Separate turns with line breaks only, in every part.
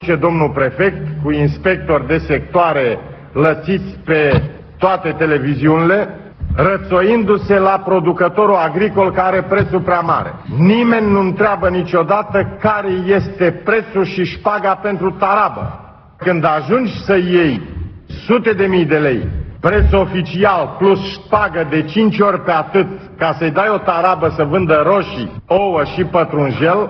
Și domnul prefect, cu inspectori de sectoare lățiți pe toate televiziunile, rățoindu-se la producătorul agricol care are prețul prea mare. Nimeni nu întreabă niciodată care este prețul și șpaga pentru tarabă. Când ajungi să iei sute de mii de lei, preț oficial plus șpagă de 5 ori pe atât, ca să-i dai o tarabă să vândă roșii, ouă și pătrunjel,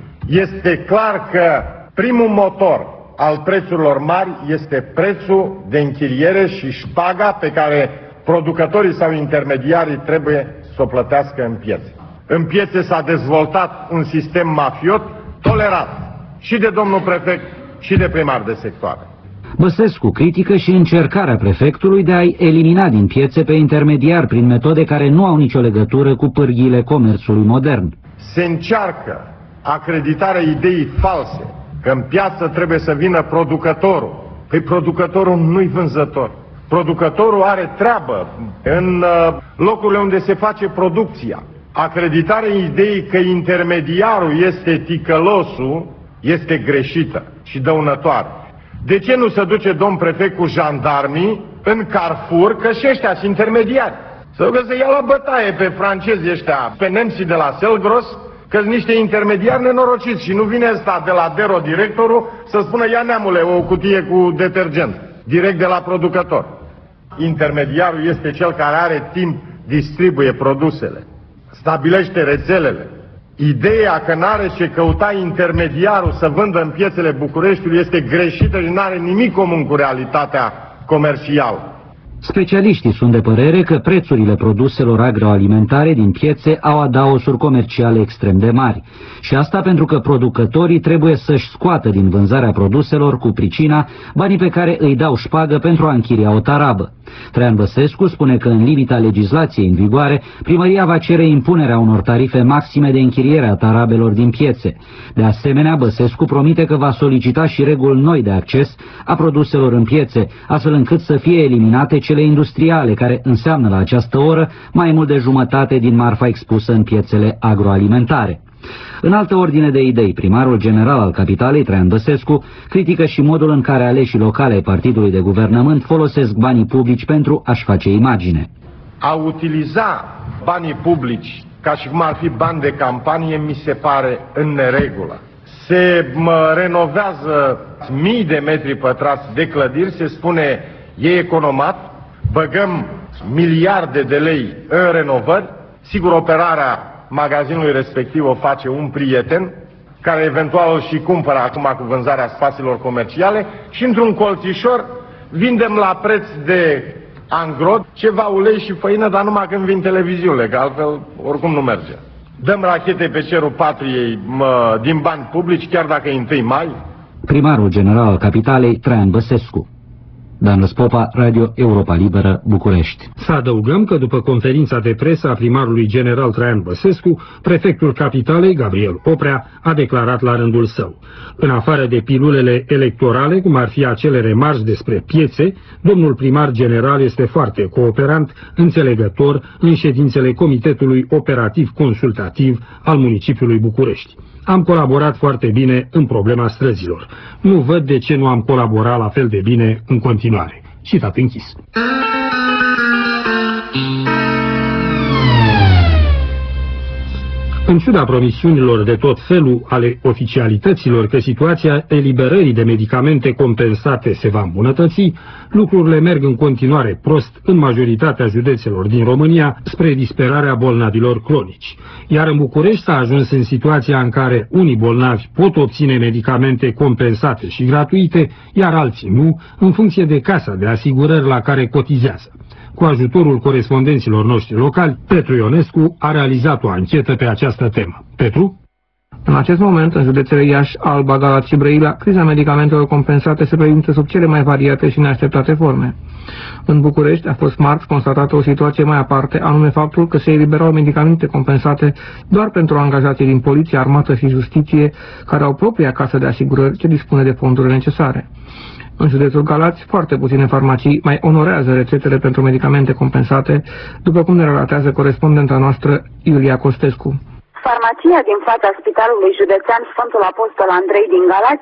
este clar că primul motor al prețurilor mari este prețul de închiriere și șpaga pe care producătorii sau intermediarii trebuie să o plătească în piețe. În piețe s-a dezvoltat un sistem mafiot tolerat și de domnul prefect și de primar de sectoare.
Băsescu critică și încercarea prefectului de a-i elimina din piețe pe intermediari prin metode care nu au nicio legătură cu pârghiile comerțului modern.
Se încearcă acreditarea ideii false că în piață trebuie să vină producătorul. Păi producătorul nu-i vânzător. Producătorul are treabă în locurile unde se face producția. Acreditarea ideii că intermediarul este ticălosul este greșită și dăunătoare. De ce nu se duce domn prefect cu jandarmii în Carrefour, că și ăștia sunt intermediari? Să ducă să ia la bătaie pe francezii ăștia, pe nemții de la Selgros, că-s niște intermediari nenorociți și nu vine ăsta de la Dero, directorul, să spună ia neamule o cutie cu detergent, direct de la producător. Intermediarul este cel care are timp, distribuie produsele, stabilește rețelele. Ideea că n-are ce căuta intermediarul să vândă în piețele Bucureștiului este greșită și n-are nimic comun cu realitatea comercială.
Specialiștii sunt de părere că prețurile produselor agroalimentare din piețe au adaosuri comerciale extrem de mari. Și asta pentru că producătorii trebuie să-și scoată din vânzarea produselor cu pricina banii pe care îi dau șpagă pentru a închiria o tarabă. Traian Băsescu spune că în limita legislației în vigoare, primăria va cere impunerea unor tarife maxime de închiriere a tarabelor din piețe. De asemenea, Băsescu promite că va solicita și reguli noi de acces a produselor în piețe, astfel încât să fie eliminate cele industriale, care înseamnă la această oră mai mult de jumătate din marfa expusă în piețele agroalimentare. În altă ordine de idei, primarul general al capitalei, Traian Băsescu, critică și modul în care aleșii locale ai partidului de guvernământ folosesc banii publici pentru a-și face imagine.
A utiliza banii publici ca și cum ar fi bani de campanie mi se pare în neregulă. Se renovează mii de metri pătrați de clădiri, se spune e economat, băgăm miliarde de lei în renovări, sigur operarea magazinului respectiv o face un prieten, care eventual îl și cumpără acum cu vânzarea spațiilor comerciale și într-un colțișor vindem la preț de angrod ceva ulei și făină, dar numai când vin televiziunile, că altfel oricum nu merge. Dăm rachete pe cerul patriei din bani publici, chiar dacă e 1 mai.
Primarul general al capitalei, Traian Băsescu. Dan Răspopa, Radio Europa Liberă, București.
Să adăugăm că după conferința de presă a primarului general Traian Băsescu, prefectul capitalei, Gabriel Oprea, a declarat la rândul său: în afară de pilulele electorale, cum ar fi acele remarci despre piețe, domnul primar general este foarte cooperant, înțelegător în ședințele Comitetului Operativ Consultativ al municipiului București. Am colaborat foarte bine în problema străzilor. Nu văd de ce nu am colaborat la fel de bine în continuare. Citat închis. În ciuda promisiunilor de tot felul ale oficialităților că situația eliberării de medicamente compensate se va îmbunătăți, lucrurile merg în continuare prost în majoritatea județelor din România spre disperarea bolnavilor cronici. Iar în București s-a ajuns în situația în care unii bolnavi pot obține medicamente compensate și gratuite, iar alții nu, în funcție de casa de asigurări la care cotizează. Cu ajutorul corespondenților noștri locali, Petru Ionescu a realizat o anchetă pe această temă. Petru?
În acest moment, în județele Iași, Alba, Galați și Brăila, criza medicamentelor compensate se prezintă sub cele mai variate și neașteptate forme. În București a fost marți constatată o situație mai aparte, anume faptul că se eliberau medicamente compensate doar pentru angajații din poliție, armată și justiție, care au propria casă de asigurări ce dispune de fondurile necesare. În județul Galați, foarte puține farmacii mai onorează rețetele pentru medicamente compensate, după cum ne relatează corespondenta noastră Iulia Costescu.
Farmacia din fața Spitalului Județean Sfântul Apostol Andrei din Galați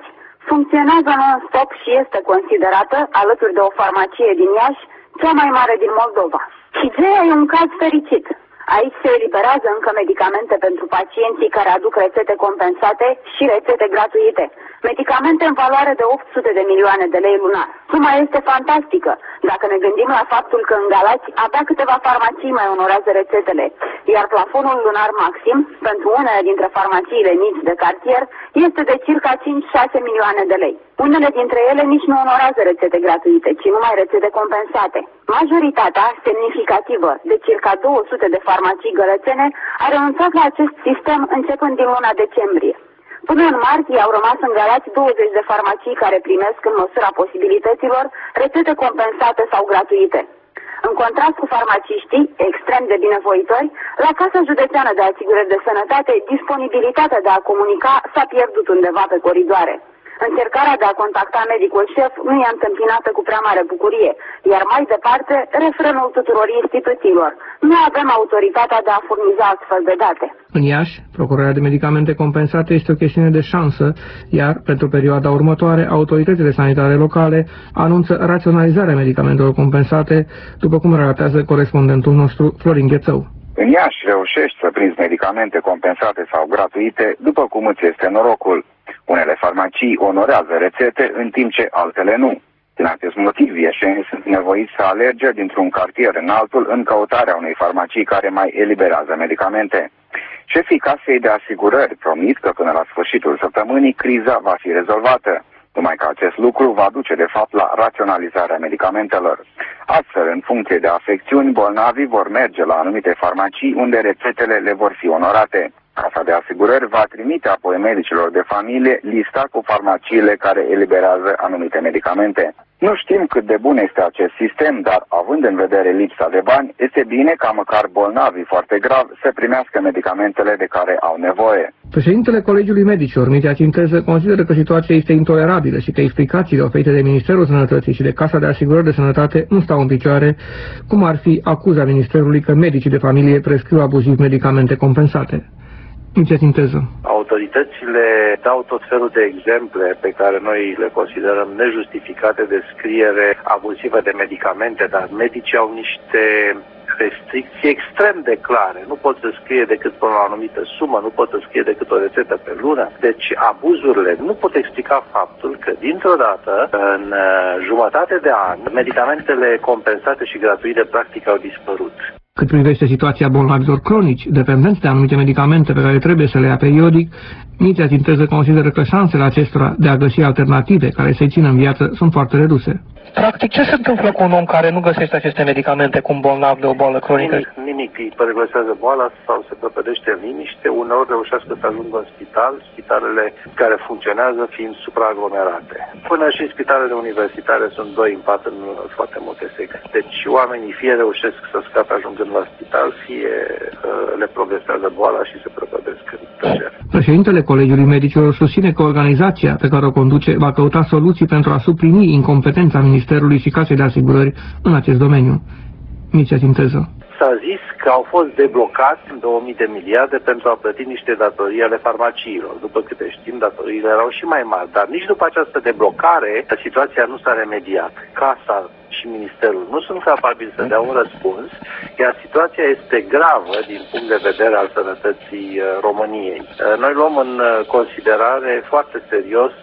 Funcționează non-stop și este considerată, alături de o farmacie din Iași, cea mai mare din Moldova. Higeia e un caz fericit. Aici se eliberează încă medicamente pentru pacienții care aduc rețete compensate și rețete gratuite. Medicamente în valoare de 800 de milioane de lei lunar. Suma este fantastică, dacă ne gândim la faptul că în Galați abia câteva farmacii mai onorează rețetele, iar plafonul lunar maxim, pentru unele dintre farmaciile mici de cartier, este de circa 5-6 milioane de lei. Unele dintre ele nici nu onorează rețete gratuite, ci numai rețete compensate. Majoritatea semnificativă, de circa 200 de farmacii gălățene, a renunțat la acest sistem începând din luna decembrie. Până în martie au rămas în Galați 20 de farmacii care primesc, în măsura posibilităților, rețete compensate sau gratuite. În contrast cu farmaciștii, extrem de binevoitori, la Casa Județeană de Asigurări de Sănătate, disponibilitatea de a comunica s-a pierdut undeva pe coridoare. Încercarea de a contacta medicul șef nu i-a întâmpinată cu prea mare bucurie, iar mai departe, refrenul tuturor instituțiilor. Nu avem autoritatea de a furniza astfel de date.
În Iași, procurarea de medicamente compensate este o chestiune de șansă, iar pentru perioada următoare, autoritățile sanitare locale anunță raționalizarea medicamentelor compensate, după cum relatează corespondentul nostru Florin Ghețău.
În Iași reușești să prinzi medicamente compensate sau gratuite după cum îți este norocul. Unele farmacii onorează rețete, în timp ce altele nu. Din acest motiv, ieșenii sunt nevoiți să alerge dintr-un cartier în altul în căutarea unei farmacii care mai eliberează medicamente. Șefii Casei de Asigurări promit că până la sfârșitul săptămânii criza va fi rezolvată, numai că acest lucru va duce de fapt la raționalizarea medicamentelor. Astfel, în funcție de afecțiuni, bolnavii vor merge la anumite farmacii unde rețetele le vor fi onorate. Casa de Asigurări va trimite apoi medicilor de familie lista cu farmaciile care eliberează anumite medicamente. Nu știm cât de bun este acest sistem, dar având în vedere lipsa de bani, este bine ca măcar bolnavii foarte grav să primească medicamentele de care au nevoie.
Președintele Colegiului Medicilor, Mitya Cinteză, consideră că situația este intolerabilă și că explicațiile oferite de Ministerul Sănătății și de Casa de Asigurări de Sănătate nu stau în picioare, cum ar fi acuza Ministerului că medicii de familie prescriu abuziv medicamente compensate. Mitya Cinteză.
Autoritățile dau tot felul de exemple pe care noi le considerăm nejustificate de scriere abuzivă de medicamente, dar medicii au niște restricții extrem de clare. Nu pot să scrie decât până la o anumită sumă, nu pot să scrie decât o rețetă pe lună. Deci abuzurile nu pot explica faptul că dintr-o dată, în jumătate de an, medicamentele compensate și gratuite practic au dispărut.
Cât privește situația bolnavilor cronici, dependenți de anumite medicamente pe care trebuie să le ia periodic, Mitya Cinteză consideră că șansele acestora de a găsi alternative care să-i țină în viață sunt foarte reduse.
Practic, ce se întâmplă cu un om care nu găsește aceste medicamente cu un bolnav de o boală cronică?
Nimic. Îi regresează boala sau se prăpădește în liniște, uneori reușească să ajungă în spital, spitalele care funcționează fiind supraaglomerate. Până și spitalele universitare sunt 2 în 4 în foarte multe secte. Deci oamenii fie reușesc să scape ajungând la spital, fie le progresează boala și se prăpădesc în tăcere.
Președintele Colegiului Medicilor susține că organizația pe care o conduce va căuta soluții pentru a suprimi incompetența Ministerului și Casei de Asigurări în acest domeniu. Mitya Cinteză.
S-a zis că au fost deblocați 2000 de miliarde pentru a plăti niște datorii ale farmaciilor. După câte știm, datoriile erau și mai mari, dar nici după această deblocare, situația nu s-a remediat. Casa și Ministerul nu sunt capabili să dea un răspuns, iar situația este gravă din punct de vedere al sănătății României. Noi luăm în considerare foarte serios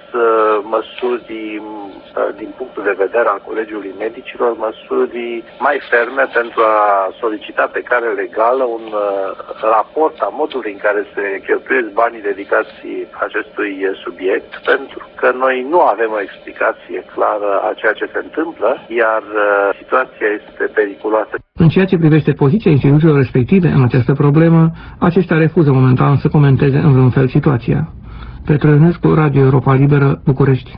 măsuri din punctul de vedere al Colegiului Medicilor, măsuri mai ferme pentru a solicita pe cale legală un raport a modului în care se cheltuiesc banii dedicați acestui subiect, pentru că noi nu avem o explicație clară a ceea ce se întâmplă, iar situația este periculoasă.
În ceea ce privește poziția instituțiilor respective în această problemă, aceștia refuză momentan să comenteze în vreun fel situația. Petru Ionescu, Radio Europa Liberă, București.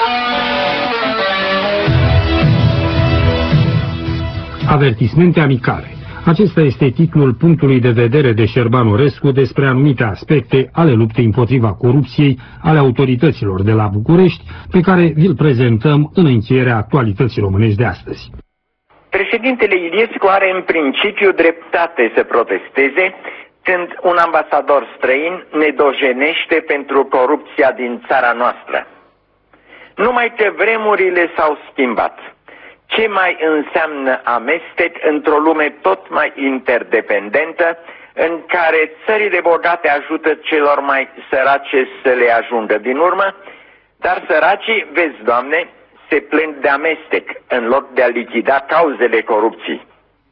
Avertismente amicale. Acesta este titlul punctului de vedere de Șerban Orescu despre anumite aspecte ale luptei împotriva corupției ale autorităților de la București, pe care vi-l prezentăm în încheierea actualității românești de astăzi.
Președintele Iliescu are în principiu dreptate să protesteze când un ambasador străin ne dojenește pentru corupția din țara noastră. Numai că vremurile s-au schimbat. Ce mai înseamnă amestec într-o lume tot mai interdependentă, în care țările bogate ajută celor mai sărace să le ajungă din urmă, dar săracii, vezi, Doamne, se plâng de amestec în loc de a lichida cauzele corupției.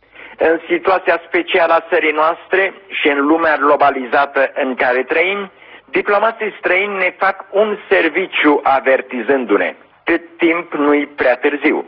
În situația specială a țării noastre și în lumea globalizată în care trăim, diplomații străini ne fac un serviciu avertizându-ne, cât timp nu-i prea târziu.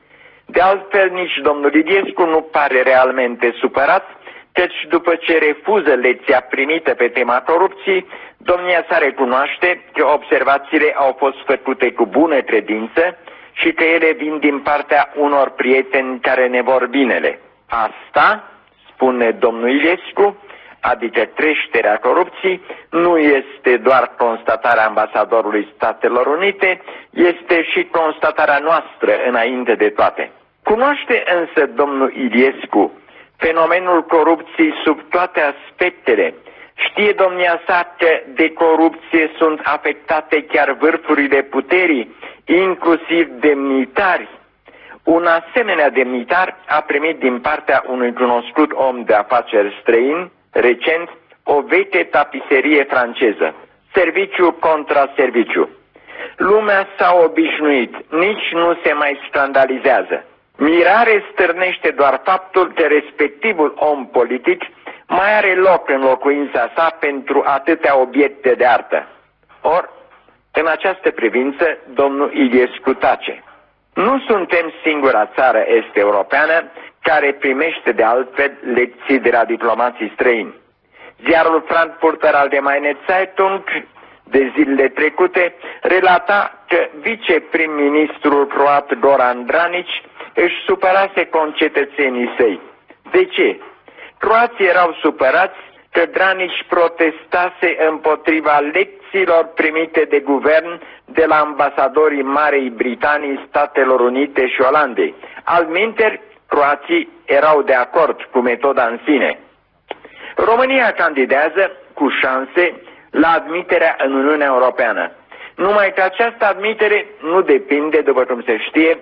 De altfel, nici domnul Iliescu nu pare realmente supărat, căci după ce refuză lecția primită pe tema corupției, domnia sa recunoaște că observațiile au fost făcute cu bună credință și că ele vin din partea unor prieteni care ne vor binele. Asta, spune domnul Iliescu, adică creșterea corupției, nu este doar constatarea ambasadorului Statelor Unite, este și constatarea noastră înainte de toate. Cunoaște însă domnul Iliescu fenomenul corupției sub toate aspectele. Știe domnia sa că de corupție sunt afectate chiar vârfurile puterii, inclusiv demnitari. Un asemenea demnitar a primit din partea unui cunoscut om de afaceri străin, recent, o veche tapiserie franceză, serviciu contra serviciu. Lumea s-a obișnuit, nici nu se mai scandalizează. Mirare stârnește doar faptul că respectivul om politic mai are loc în locuința sa pentru atâtea obiecte de artă. Or, în această privință, domnul Iliescu tace. Nu suntem singura țară est-europeană care primește de altfel lecții de la diplomații străini. Ziarul Frankfurter Allgemeine Zeitung de zilele trecute relata că viceprim-ministrul croat Goran Dranić își supărase concetățenii săi. De ce? Croații erau supărați că Dranić protestase împotriva lecțiilor primite de guvern de la ambasadorii Marei Britanii, Statelor Unite și Olandei. Altminteri, croații erau de acord cu metoda în sine. România candidează cu șanse la admiterea în Uniunea Europeană. Numai că această admitere nu depinde, după cum se știe,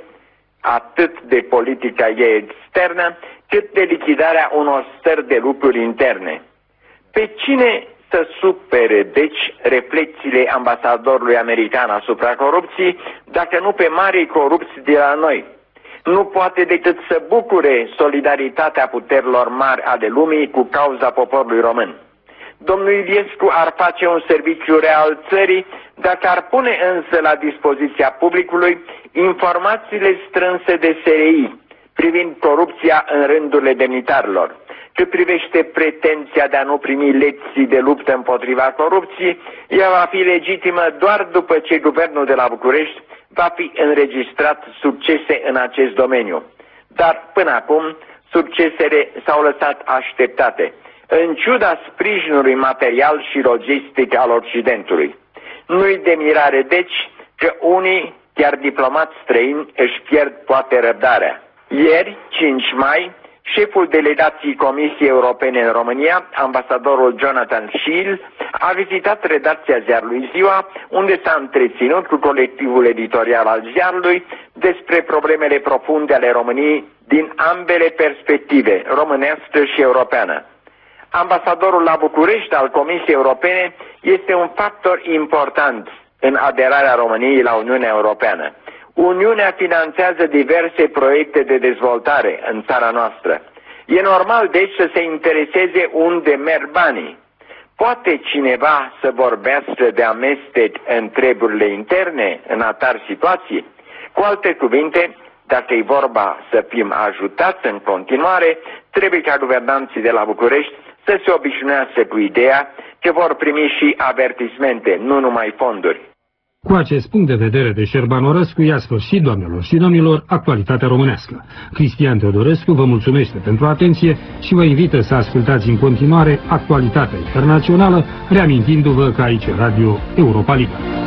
atât de politica ei externă, cât de lichidarea unor stări de lucruri interne. Pe cine să supere, deci, reflexiile ambasadorului american asupra corupției, dacă nu pe marii corupți de la noi? Nu poate decât să bucure solidaritatea puterilor mari ale lumii cu cauza poporului român. Domnul Iliescu ar face un serviciu real țării dacă ar pune însă la dispoziția publicului informațiile strânse de SRI privind corupția în rândurile demnitarilor. Cât privește pretenția de a nu primi lecții de luptă împotriva corupției, ea va fi legitimă doar după ce guvernul de la București va fi înregistrat succese în acest domeniu. Dar până acum, succesele s-au lăsat așteptate, în ciuda sprijinului material și logistic al Occidentului. Nu-i de mirare, deci, că unii, chiar diplomați străini, își pierd poate răbdarea. Ieri, 5 mai, șeful delegației Comisiei Europene în România, ambasadorul Jonathan Schill, a vizitat redacția ziarului Ziua, unde s-a întreținut cu colectivul editorial al ziarului despre problemele profunde ale României din ambele perspective, românească și europeană. Ambasadorul la București al Comisiei Europene este un factor important în aderarea României la Uniunea Europeană. Uniunea finanțează diverse proiecte de dezvoltare în țara noastră. E normal, deci, să se intereseze unde merg banii. Poate cineva să vorbească de amestec în treburile interne, în atari situații? Cu alte cuvinte, dacă e vorba să fim ajutați în continuare, trebuie ca guvernanții de la București să se obișnuiască cu ideea că vor primi și avertismente, nu numai fonduri.
Cu acest punct de vedere de Șerban Orăscu, ia sfârșit, doamnelor și domnilor, Actualitatea Românească. Cristian Teodorescu vă mulțumește pentru atenție și vă invită să ascultați în continuare Actualitatea Internațională, reamintindu-vă că aici Radio Europa Liberă.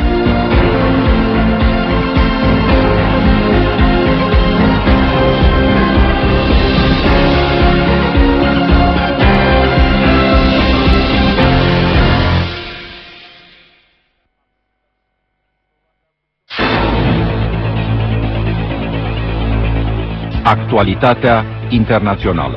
Actualitatea internațională.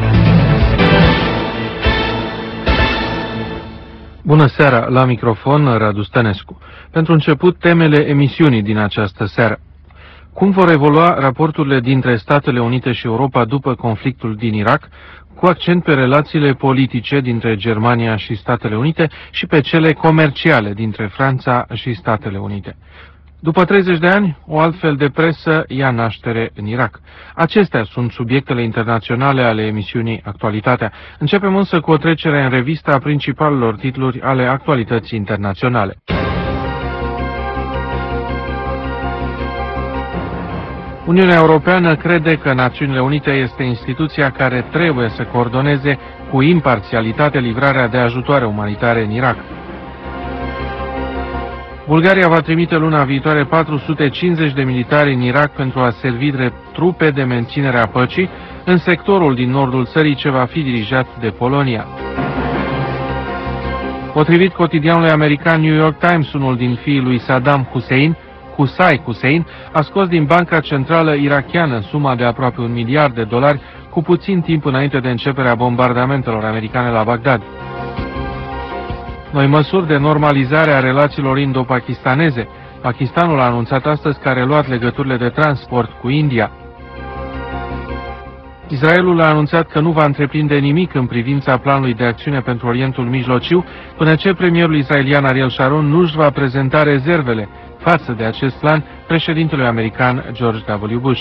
Bună seara, la microfon Radu Stănescu. Pentru început, temele emisiunii din această seară. Cum vor evolua raporturile dintre Statele Unite și Europa după conflictul din Irak, cu accent pe relațiile politice dintre Germania și Statele Unite și pe cele comerciale dintre Franța și Statele Unite. După 30 de ani, o altfel de presă ia naștere în Irak. Acestea sunt subiectele internaționale ale emisiunii Actualitatea. Începem însă cu o trecere în revistă a principalelor titluri ale actualității internaționale. Uniunea Europeană crede că Națiunile Unite este instituția care trebuie să coordoneze cu imparțialitate livrarea de ajutoare umanitare în Irak. Bulgaria va trimite luna viitoare 450 de militari în Irak pentru a servi drept trupe de menținere a păcii în sectorul din nordul țării ce va fi dirijat de Polonia. Potrivit cotidianului american New York Times, unul din fiii lui Saddam Hussein, Qusay Hussein, a scos din banca centrală irakiană suma de aproape $1 miliard cu puțin timp înainte de începerea bombardamentelor americane la Bagdad. Noi măsuri de normalizare a relațiilor indo-pakistaneze. Pakistanul a anunțat astăzi că a reluat legăturile de transport cu India. Israelul a anunțat că nu va întreprinde nimic în privința planului de acțiune pentru Orientul Mijlociu până ce premierul israelian Ariel Sharon nu își va prezenta rezervele față de acest plan președintelui american George W. Bush.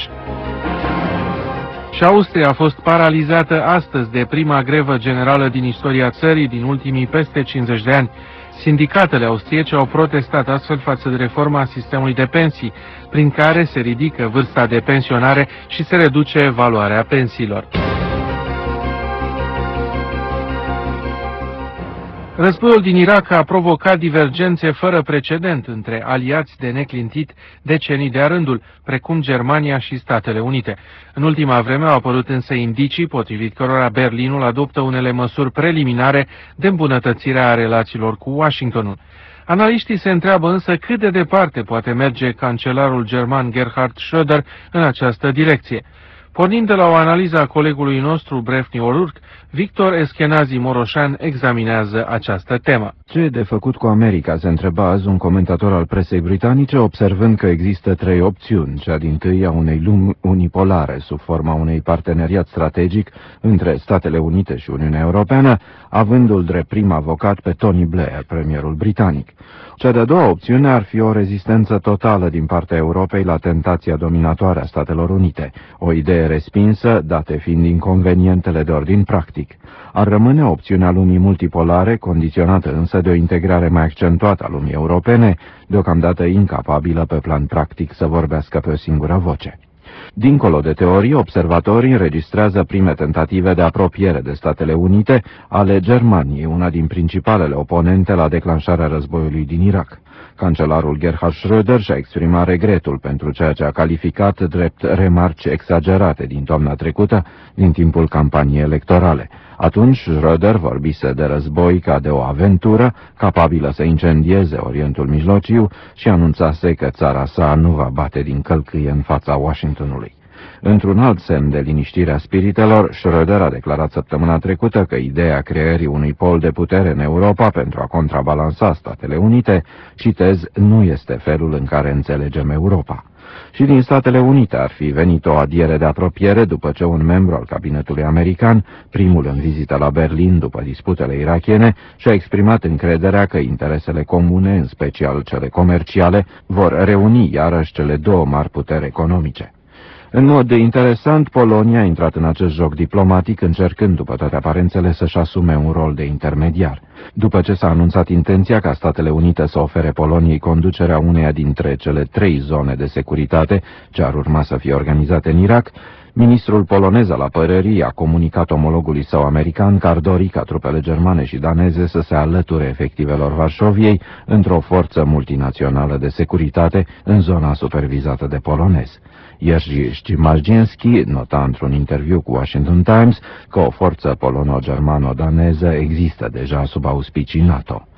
Și Austria a fost paralizată astăzi de prima grevă generală din istoria țării din ultimii peste 50 de ani. Sindicatele austriece au protestat astfel față de reforma sistemului de pensii, prin care se ridică vârsta de pensionare și se reduce valoarea pensiilor. Războiul din Irak a provocat divergențe fără precedent între aliați de neclintit decenii de-a rândul, precum Germania și Statele Unite. În ultima vreme au apărut însă indicii potrivit cărora Berlinul adoptă unele măsuri preliminare de îmbunătățire a relațiilor cu Washingtonul. Analiștii se întreabă însă cât de departe poate merge cancelarul german Gerhard Schröder în această direcție. Pornind de la o analiză a colegului nostru Brefni O'Rourke, Victor Eskenazi Moroșan examinează această temă.
Ce e de făcut cu America, se întreba azi un comentator al presei britanice, observând că există 3 opțiuni, cea dintâi a unei lumi unipolare, sub forma unui parteneriat strategic între Statele Unite și Uniunea Europeană, avându-l drept prim avocat pe Tony Blair, premierul britanic. Cea de-a doua opțiune ar fi o rezistență totală din partea Europei la tentația dominatoare a Statelor Unite, o idee respinsă, date fiind inconvenientele de ordin practic. Ar rămâne opțiunea lumii multipolare, condiționată însă de o integrare mai accentuată a lumii europene, deocamdată incapabilă pe plan practic să vorbească pe o singură voce. Dincolo de teorii, observatorii înregistrează prime tentative de apropiere de Statele Unite ale Germaniei, una din principalele oponente la declanșarea războiului din Irak. Cancelarul Gerhard Schröder și-a exprimat regretul pentru ceea ce a calificat drept remarci exagerate din toamna trecută, din timpul campaniei electorale. Atunci Schröder vorbise de război ca de o aventură capabilă să incendieze Orientul Mijlociu și anunțase că țara sa nu va bate din călcâie în fața Washingtonului. Într-un alt semn de liniștire a spiritelor, Schröder a declarat săptămâna trecută că ideea creării unui pol de putere în Europa pentru a contrabalansa Statele Unite, citez, nu este felul în care înțelegem Europa. Și din Statele Unite ar fi venit o adiere de apropiere după ce un membru al cabinetului american, primul în vizită la Berlin după disputele irakiene, și-a exprimat încrederea că interesele comune, în special cele comerciale, vor reuni iarăși cele două mari puteri economice. În mod interesant, Polonia a intrat în acest joc diplomatic, încercând, după toate aparențele, să-și asume un rol de intermediar. După ce s-a anunțat intenția ca Statele Unite să ofere Poloniei conducerea uneia dintre cele 3 zone de securitate ce ar urma să fie organizate în Irak, ministrul polonez al apărării a comunicat omologului său american că ar dori ca trupele germane și daneze să se alăture efectivelor Varșoviei într-o forță multinațională de securitate în zona supervizată de polonezi. Jerzy Ścimaździński nota într-un interviu cu Washington Times că o forță polono-germano-daneză există deja sub auspicii NATO.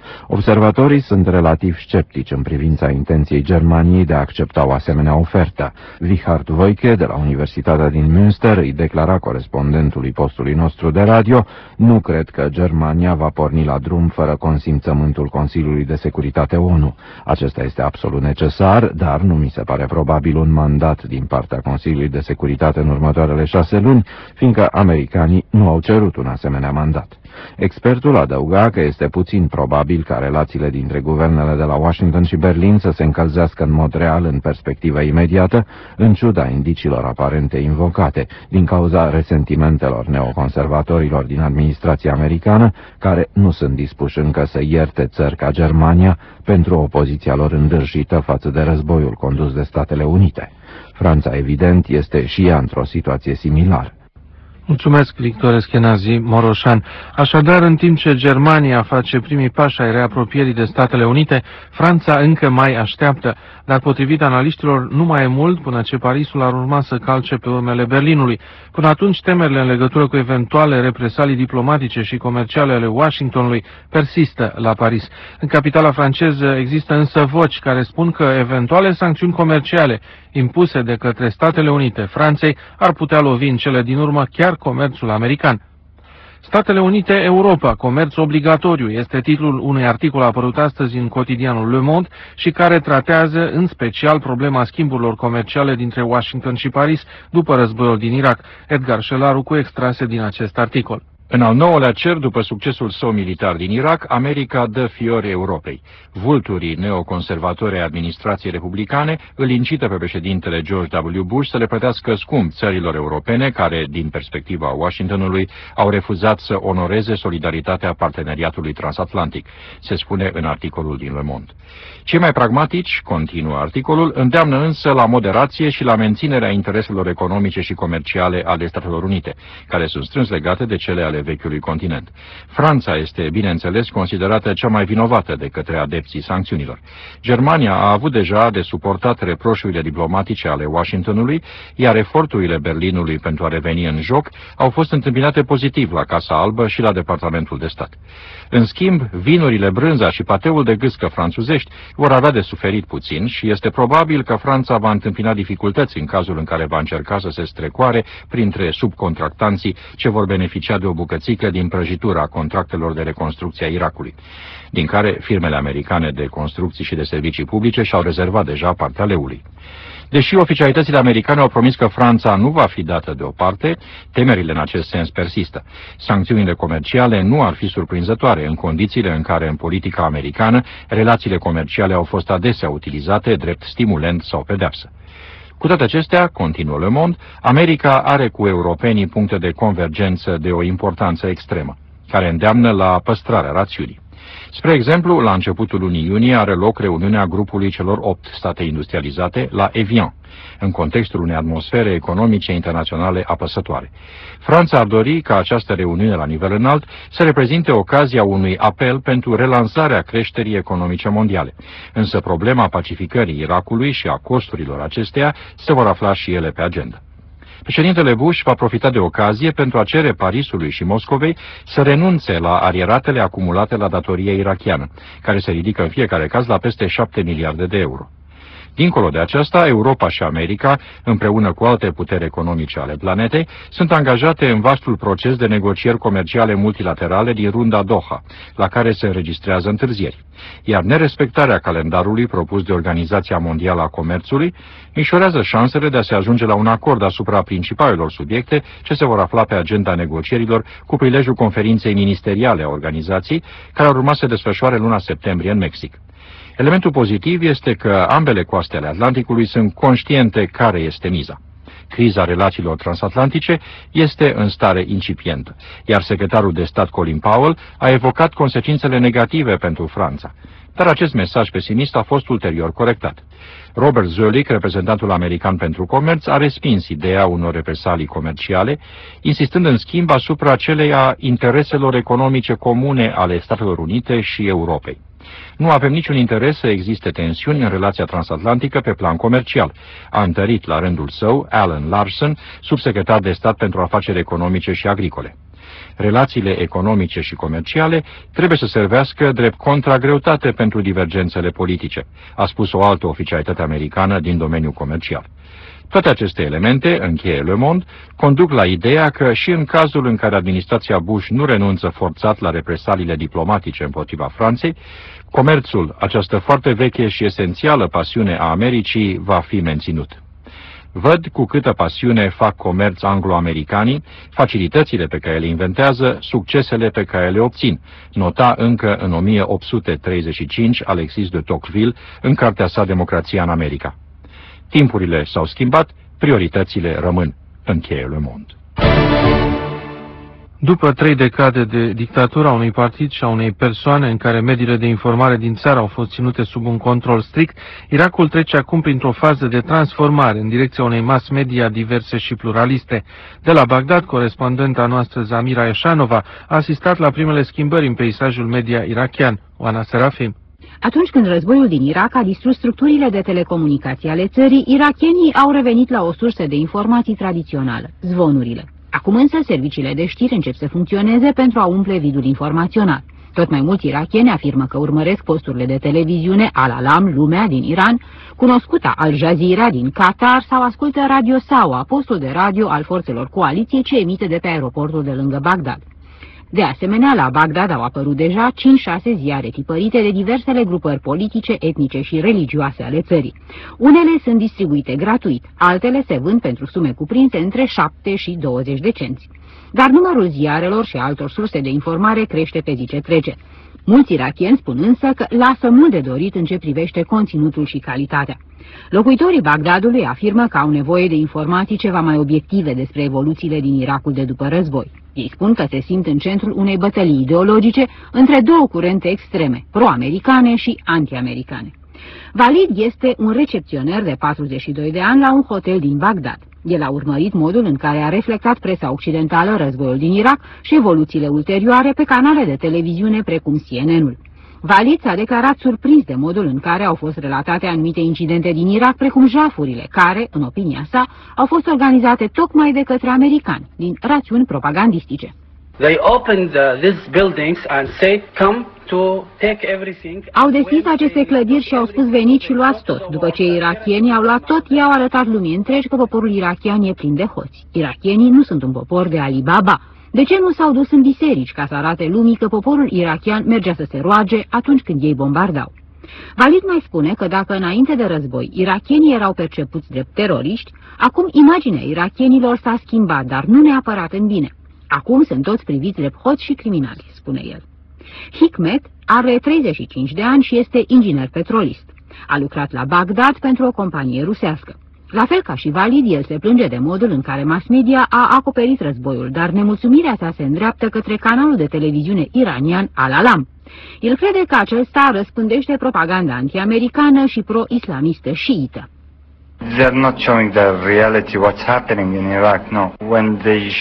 Observatorii sunt relativ sceptici în privința intenției Germaniei de a accepta o asemenea ofertă. Richard Voike, de la Universitatea din Münster, îi declara corespondentului postului nostru de radio: nu cred că Germania va porni la drum fără consimțământul Consiliului de Securitate ONU. Acesta este absolut necesar, dar nu mi se pare probabil un mandat din partea Consiliului de Securitate în următoarele 6 luni, fiindcă americanii nu au cerut un asemenea mandat. Expertul adăuga că este puțin probabil ca relațiile dintre guvernele de la Washington și Berlin să se încălzească în mod real în perspectivă imediată, în ciuda indiciilor aparente invocate, din cauza resentimentelor neoconservatorilor din administrația americană, care nu sunt dispuși încă să ierte țări ca Germania pentru opoziția lor îndârjită față de războiul condus de Statele Unite. Franța, evident, este și ea într-o situație similară.
Mulțumesc, Victor Eschenazi, Moroșan. Așadar, în timp ce Germania face primii pași ai reapropierii de Statele Unite, Franța încă mai așteaptă, dar potrivit analiștilor, nu mai e mult până ce Parisul ar urma să calce pe urmele Berlinului. Până atunci, temerile în legătură cu eventuale represalii diplomatice și comerciale ale Washingtonului persistă la Paris. În capitala franceză există însă voci care spun că eventuale sancțiuni comerciale impuse de către Statele Unite Franței ar putea lovi în cele din urmă chiar comerțul american. Statele Unite, Europa, comerț obligatoriu, este titlul unui articol apărut astăzi în cotidianul Le Monde și care tratează în special problema schimburilor comerciale dintre Washington și Paris după războiul din Irak. Edgar Șelaru cu extrase din acest articol.
În al 9-lea cer, după succesul său militar din Irak, America dă fiori Europei. Vulturii neoconservatori ai administrației republicane îl incită pe președintele George W. Bush să le plătească scump țărilor europene care, din perspectiva Washingtonului, au refuzat să onoreze solidaritatea parteneriatului transatlantic, se spune în articolul din Le Monde. Cei mai pragmatici, continuă articolul, îndeamnă însă la moderație și la menținerea intereselor economice și comerciale ale Statelor Unite, care sunt strâns legate de cele ale vechiului continent. Franța este, bineînțeles, considerată cea mai vinovată de către adepții sancțiunilor. Germania a avut deja de suportat reproșurile diplomatice ale Washingtonului, iar eforturile Berlinului pentru a reveni în joc au fost întâmpinate pozitiv la Casa Albă și la Departamentul de Stat. În schimb, vinurile, brânza și pateul de gâscă franțuzești vor avea de suferit puțin și este probabil că Franța va întâmpina dificultăți în cazul în care va încerca să se strecoare printre subcontractanții ce vor beneficia de o bucățică din prăjitura contractelor de reconstrucție a Irakului, din care firmele americane de construcții și de servicii publice și-au rezervat deja partea leului. Deși oficialitățile americane au promis că Franța nu va fi dată deoparte, temerile în acest sens persistă. Sancțiunile comerciale nu ar fi surprinzătoare în condițiile în care în politica americană relațiile comerciale au fost adesea utilizate drept stimulent sau pedeapsă. Cu toate acestea, continuă Le Monde, America are cu europenii puncte de convergență de o importanță extremă, care îndeamnă la păstrarea rațiunii. Spre exemplu, la începutul lunii iunie are loc reuniunea grupului celor 8 state industrializate la Evian, în contextul unei atmosfere economice internaționale apăsătoare. Franța ar dori ca această reuniune la nivel înalt să reprezinte ocazia unui apel pentru relansarea creșterii economice mondiale, însă problema pacificării Irakului și a costurilor acesteia se vor afla și ele pe agenda. Președintele Bush va profita de ocazie pentru a cere Parisului și Moscovei să renunțe la arieratele acumulate la datoria irakiană, care se ridică în fiecare caz la peste 7 miliarde de euro. Dincolo de aceasta, Europa și America, împreună cu alte puteri economice ale planetei, sunt angajate în vastul proces de negocieri comerciale multilaterale din runda Doha, la care se înregistrează întârzieri. Iar nerespectarea calendarului propus de Organizația Mondială a Comerțului mișorează șansele de a se ajunge la un acord asupra principalelor subiecte ce se vor afla pe agenda negocierilor cu prilejul conferinței ministeriale a organizației, care ar urma să se desfășoare luna septembrie în Mexic. Elementul pozitiv este că ambele coaste ale Atlanticului sunt conștiente care este miza. Criza relațiilor transatlantice este în stare incipientă, iar secretarul de stat Colin Powell a evocat consecințele negative pentru Franța. Dar acest mesaj pesimist a fost ulterior corectat. Robert Zoellick, reprezentantul american pentru comerț, a respins ideea unor represalii comerciale, insistând în schimb asupra celeia intereselor economice comune ale Statelor Unite și Europei. Nu avem niciun interes să existe tensiuni în relația transatlantică pe plan comercial, a întărit la rândul său Alan Larson, subsecretar de stat pentru afaceri economice și agricole. Relațiile economice și comerciale trebuie să servească drept contragreutate pentru divergențele politice, a spus o altă oficialitate americană din domeniul comercial. Toate aceste elemente, încheie Le Monde, conduc la ideea că și în cazul în care administrația Bush nu renunță forțat la represaliile diplomatice împotriva Franței, comerțul, această foarte veche și esențială pasiune a Americii, va fi menținut. Văd cu câtă pasiune fac comerț anglo-americanii, facilitățile pe care le inventează, succesele pe care le obțin, nota încă în 1835 Alexis de Tocqueville în cartea sa Democrația în America. Timpurile s-au schimbat, prioritățile rămân, încheie Le Monde.
După 3 decade de dictatura unui partid și a unei persoane în care mediile de informare din țară au fost ținute sub un control strict, Irakul trece acum printr-o fază de transformare în direcția unei mass media diverse și pluraliste. De la Bagdad, corespondenta noastră Zamira Eșanova a asistat la primele schimbări în peisajul media irakian. Oana Serafim.
Atunci când războiul din Irak a distrus structurile de telecomunicații ale țării, irakienii au revenit la o sursă de informații tradițională, zvonurile. Acum însă serviciile de știri încep să funcționeze pentru a umple vidul informațional. Tot mai mulți irakieni afirmă că urmăresc posturile de televiziune Al-Alam, Lumea din Iran, cunoscuta Al Jazeera din Qatar sau ascultă Radio Sawa, postul de radio al forțelor coaliției ce emite de pe aeroportul de lângă Bagdad. De asemenea, la Bagdad au apărut deja 5-6 ziare tipărite de diversele grupări politice, etnice și religioase ale țării. Unele sunt distribuite gratuit, altele se vând pentru sume cuprinse între 7 și 20 de cenți. Dar numărul ziarelor și altor surse de informare crește pe zi ce trece. Mulți irakieni spun însă că lasă mult de dorit în ce privește conținutul și calitatea. Locuitorii Bagdadului afirmă că au nevoie de informații ceva mai obiective despre evoluțiile din Irakul de după război. Ei spun că se simt în centrul unei bătălii ideologice între două curente extreme, pro-americane și anti-americane. Walid este un recepționer de 42 de ani la un hotel din Bagdad. El a urmărit modul în care a reflectat presa occidentală războiul din Irak și evoluțiile ulterioare pe canale de televiziune precum CNN-ul. Walid s-a declarat surprins de modul în care au fost relatate anumite incidente din Irak, precum jafurile, care, în opinia sa, au fost organizate tocmai de către americani, din rațiuni propagandistice. Au deschis aceste clădiri și au spus veniți și luați tot. După ce irakienii au luat tot, ei au arătat lumii întregi că poporul irakian e plin de hoți. Irakienii nu sunt un popor de Alibaba. De ce nu s-au dus în biserici ca să arate lumii că poporul irakian mergea să se roage atunci când ei bombardau? Walid mai spune că dacă înainte de război irakienii erau percepuți drept teroriști, acum imaginea irakienilor s-a schimbat, dar nu neapărat în bine. Acum sunt toți priviți drept hoți și criminali, spune el. Hikmet are 35 de ani și este inginer petrolist. A lucrat la Bagdad pentru o companie rusească. La fel ca și Walid, el se plânge de modul în care mass media a acoperit războiul, dar nemulțumirea sa se îndreaptă către canalul de televiziune iranian Al-Alam. El crede că acesta răspândește propaganda anti-americană și pro-islamistă șiită.
They're not showing the reality what's happening in Iraq, no. When they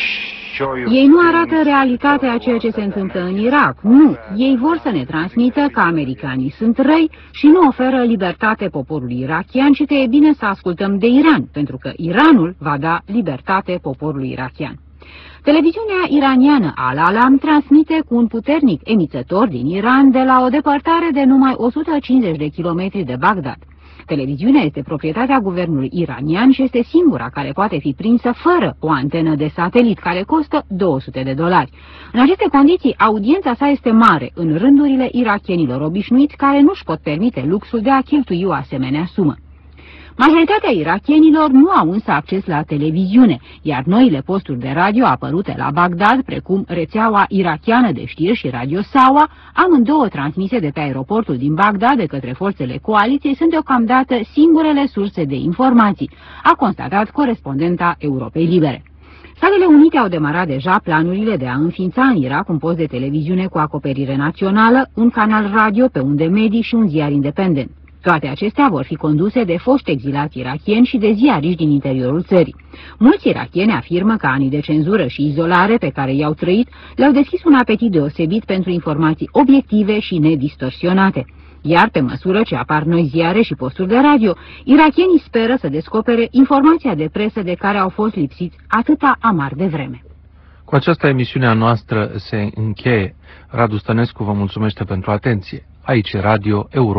Ei nu arată realitatea a ceea ce se întâmplă în Irak, nu. Ei vor să ne transmită că americanii sunt răi și nu oferă libertate poporului irakian și că e bine să ascultăm de Iran, pentru că Iranul va da libertate poporului irakian. Televiziunea iraniană Al-Alam transmite cu un puternic emițător din Iran de la o depărtare de numai 150 de kilometri de Bagdad. Televiziunea este proprietatea guvernului iranian și este singura care poate fi prinsă fără o antenă de satelit, care costă $200. În aceste condiții, audiența sa este mare în rândurile irakienilor obișnuiți care nu-și pot permite luxul de a cheltui o asemenea sumă. Majoritatea irakienilor nu au însă acces la televiziune, iar noile posturi de radio apărute la Bagdad, precum rețeaua irakiană de știri și Radio Sawa, amândouă transmise de pe aeroportul din Bagdad de către forțele coaliției, sunt deocamdată singurele surse de informații, a constatat corespondenta Europei Libere. Statele Unite au demarat deja planurile de a înființa în Irak un post de televiziune cu acoperire națională, un canal radio pe unde medii și un ziar independent. Toate acestea vor fi conduse de foști exilați irakieni și de ziariști din interiorul țării. Mulți irakieni afirmă că anii de cenzură și izolare pe care i-au trăit le-au deschis un apetit deosebit pentru informații obiective și nedistorsionate. Iar pe măsură ce apar noi ziare și posturi de radio, irakienii speră să descopere informația de presă de care au fost lipsiți atâta amar de vreme.
Cu aceasta emisiunea noastră se încheie. Radu Stănescu vă mulțumește pentru atenție. Aici e Radio Europa.